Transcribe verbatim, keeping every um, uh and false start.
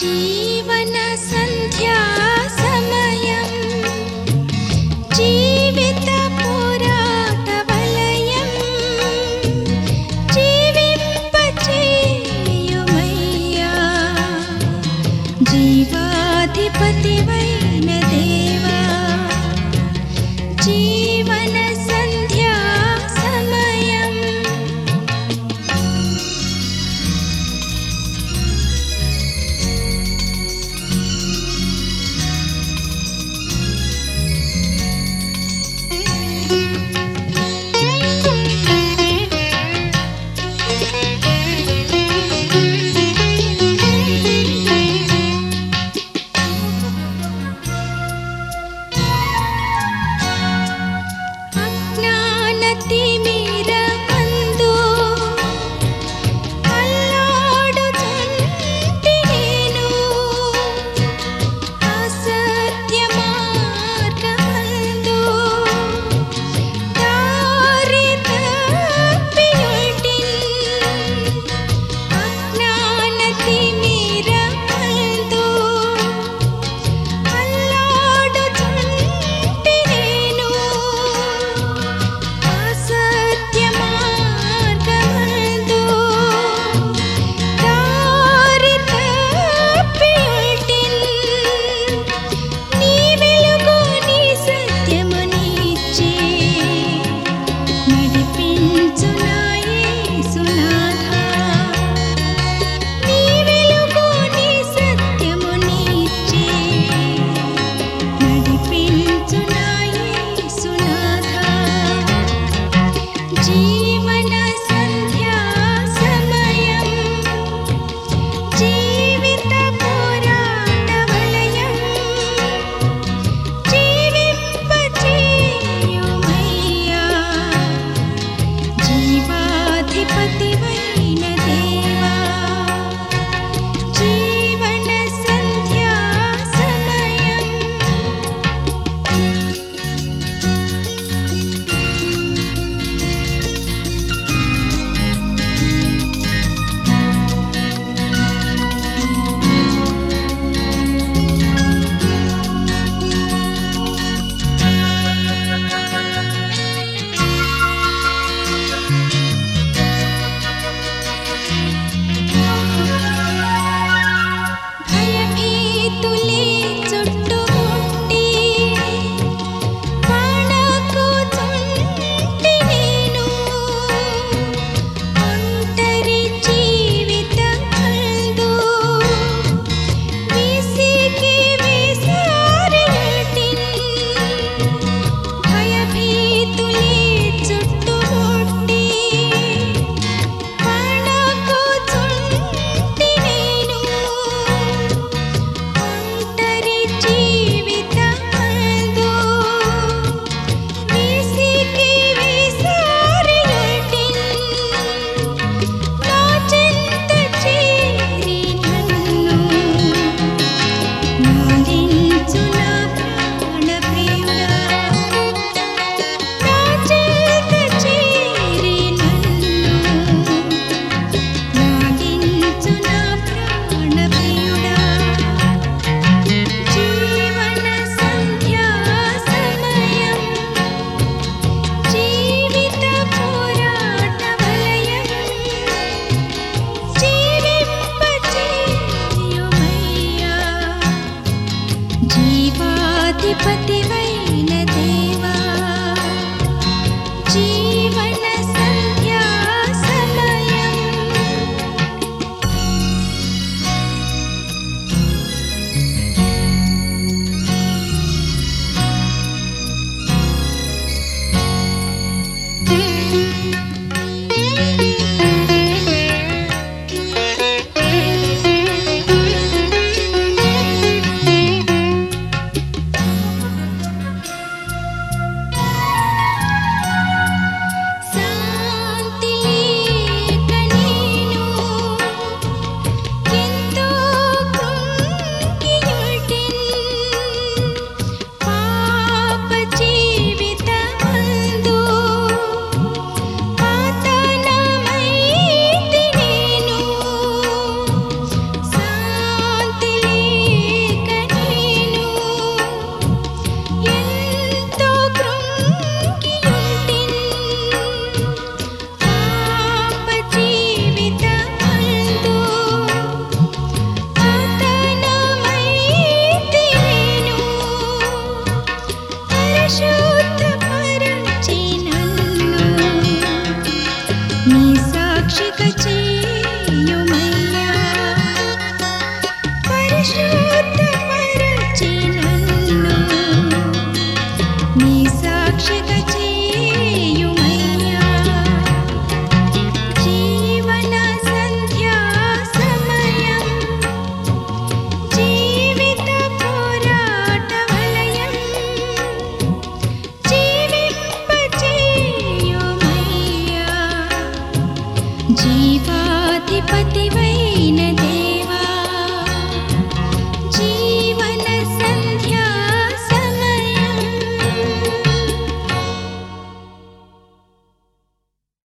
జీవన సంధ్యా సమయం జీవిత పోరాట వలయం జీవింపచేయుమయ్యా జీవాధిపతివైన దేవా జీవన సంధ్యా సమయం జీవన సంధ్యా సమయం జీవిత పోరాట వలయం జీవింపచేయుమయ్యా జీవాధిపతివైన దేవా జీవన సంధ్యా సమయం భయభీతులే చుట్టుముట్టి వణకుచుంటి నేను ఒంటరి జీవితమందు విసిగి విసారినటిన్ భయభీతులే చుట్టుముట్టి వణకుచుంటి నేను ఒంటరి జీవితమందు విసిగి విసారినటిన్ నా చెంత చేరి నన్ను లాలించు నా ప్రాణప్రియుడా నా చెంత చేరి నన్ను లాలించు నా ప్రాణప్రియుడా జీవన సంధ్యా సమయం జీవిత పోరాట వలయం జీవింపచేయుమయ్యా జీవాధిపతివైన దేవా జీవన సంధ్యా సమయం పతివై